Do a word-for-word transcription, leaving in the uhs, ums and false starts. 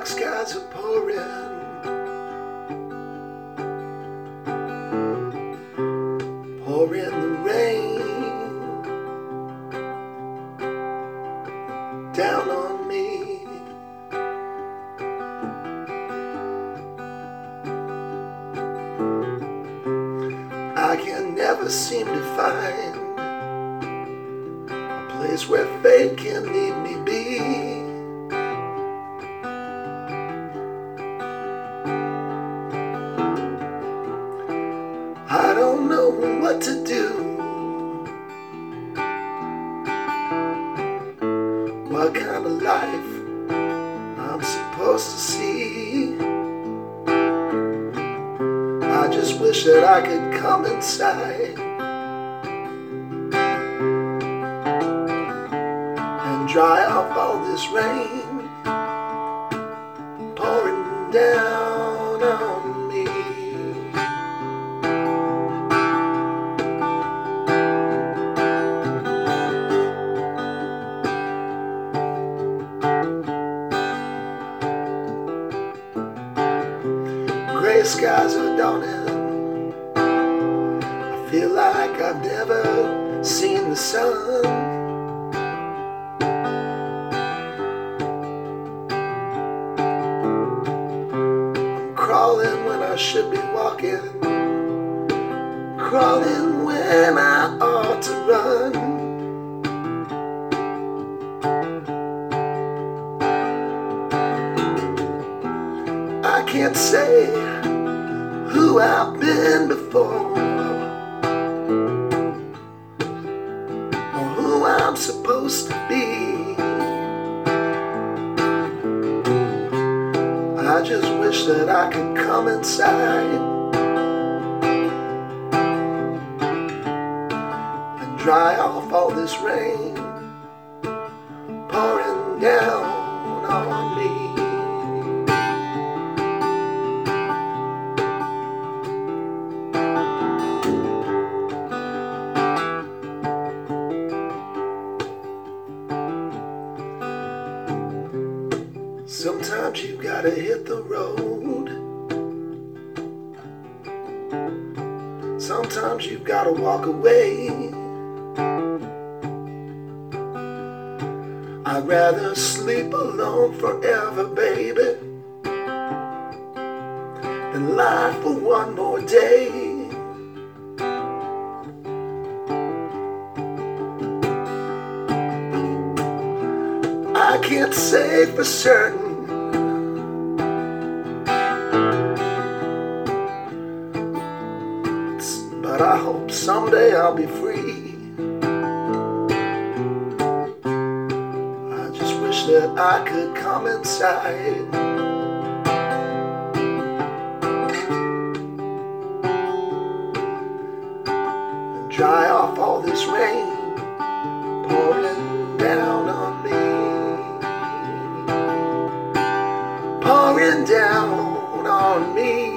dark skies are pouring, pouring the rain down on me. I can never seem to find a place where fate can leave me be. I don't know what to do, what kind of life I'm supposed to see. I just wish that I could come inside and dry off all this rain pouring down on me. Gray skies are dawning. I feel like I've never seen the sun. I'm crawling when I should be walking, crawling when I ought to run. I can't say who I've been before, or who I'm supposed to be. I just wish that I could come inside and dry off all this rain pouring down on me. Sometimes you gotta hit the road. Sometimes you gotta walk away. I'd rather sleep alone forever, baby, than lie for one more day. I can't say for certain, but I hope someday I'll be free. I just wish that I could come inside and dry off all this rain pouring down on me, pouring down on me.